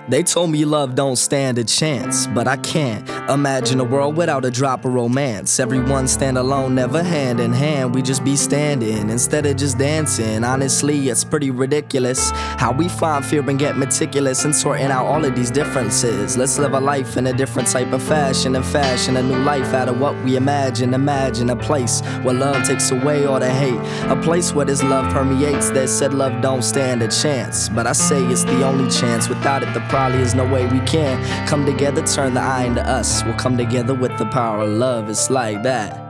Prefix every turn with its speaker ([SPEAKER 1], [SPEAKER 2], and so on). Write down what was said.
[SPEAKER 1] They told me love don't stand a chance, but I can't imagine a world without a drop of romance. Everyone stand alone, never hand in hand. We just be standing instead of just dancing. Honestly, it's pretty ridiculous how we find fear and get meticulous in sorting out all of these differences. Let's live a life in a different type of fashion and fashion a new life out of what we imagine. Imagine a place where love takes away all the hate, a place where this love permeates. They said love don't stand a chance, but I say it's the only chance. Without it, the probably is no way we can come together, turn the eye into us. We'll come together with the power of love. It's like that.